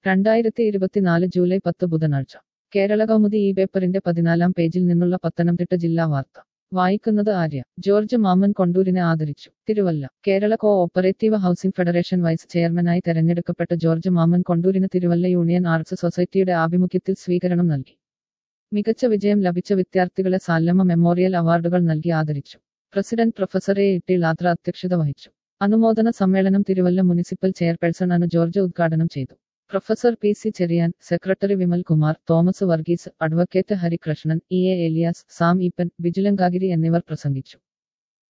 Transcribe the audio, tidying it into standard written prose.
2024 July 10 ബുധനാഴ്ച കേരള കൗമുദി ഈ പേപ്പറിന്റെ 14-ാം പേജിൽ നിന്നുള്ള പത്തനംതിട്ട ജില്ലാ വാർത്ത വായിക്കുന്നത് ആര്യ. ജോർജ് മാമ്മൻ കൊണ്ടൂരിനെ ആദരിച്ചു. Thiruvalla. Kerala co operative housing federation vice ചെയർമാനായി തെരഞ്ഞെടുക്കപ്പെട്ട ജോർജ് മാമ്മൻ കൊണ്ടൂരിന് തിരുവല്ല യൂണിയൻ ആർട്സ് സൊസൈറ്റിയുടെ ആഭിമുഖ്യത്തിൽ സ്വീകരണം നൽകി. മികച്ച വിജയം ലഭിച്ച വിദ്യാർത്ഥികളെ സാല്ലമ്മ മെമ്മോറിയൽ അവാർഡുകൾ നൽകി ആദരിച്ചു. President professor A. T. Lathra അധ്യക്ഷത വഹിച്ചു. അനുമോദന സമ്മേളനം തിരുവല്ല മുനിസിപ്പൽ ചെയർപേഴ്സൺ അനു ജോർജ് ഉദ്ഘാടനം ചെയ്തു. Professor P. C. Cherian, secretary Vimal Kumar, Thomas Varghese, advocate Harikrishnan, E. A. Elias, Sam Eapen, വിജിലങ്കാഗിരി എന്നിവർ പ്രസംഗിച്ചു.